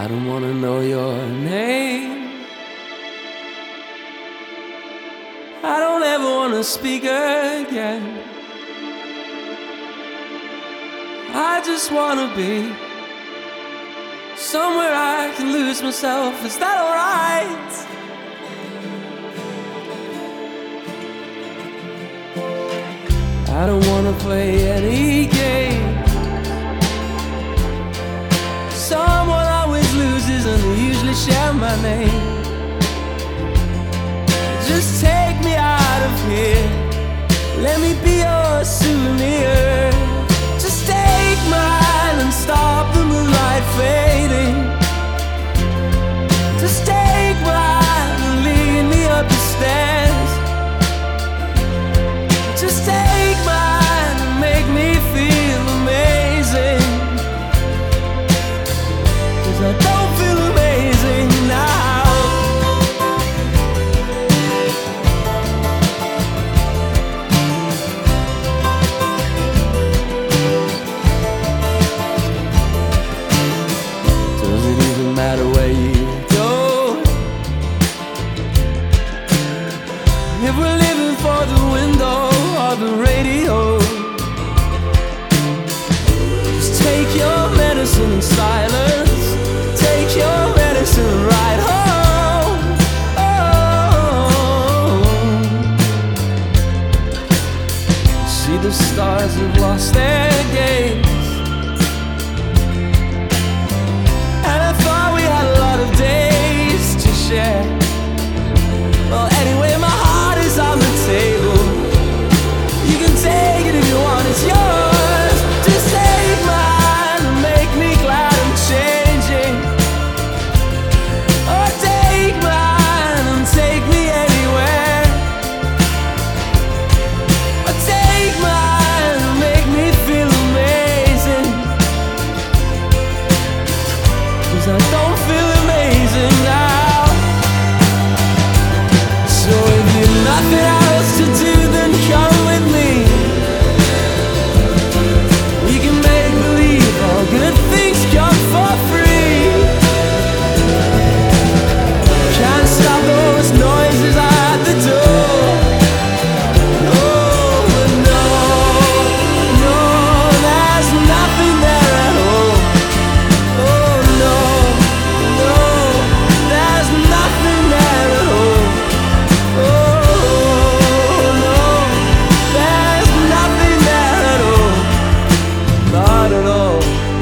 I don't wanna know your name. I don't ever wanna speak again. I just wanna be somewhere I can lose myself. Is that alright? I don't wanna play any game. Someone always loses and they usually share my name. Just take me out of here. Let me be your souvenir. Just take my hand and stop the moonlight fading. Just take my hand and lead me up the stairs. Just take my hand and make me feel amazing. 'Cause I don't feel amazing now. Doesn't even matter where you go. If we're living for the window or the radio, just take your medicine in silence. Take your medicine right home. Oh. See, the stars have lost their gaze, and I thought we had a lot of days to share. Well, anyway, my heart is on the table. You can take it if you want, it's yours. Just take mine and make me glad I'm changing. Or take mine and take me anywhere. Or take mine and make me feel amazing. 'Cause I don't feel amazing now. So if you've nothing else to do, then come with me. We can make believe all good things come for free. Can't stop those noises at the door. Oh, but no, no, there's nothing there at all. Oh no, no, there's nothing there at all. Oh no, there's nothing there at all. Not at all.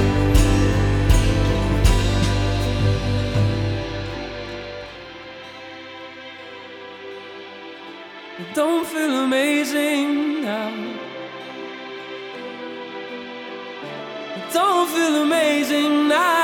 I don't feel amazing now. I don't feel amazing now.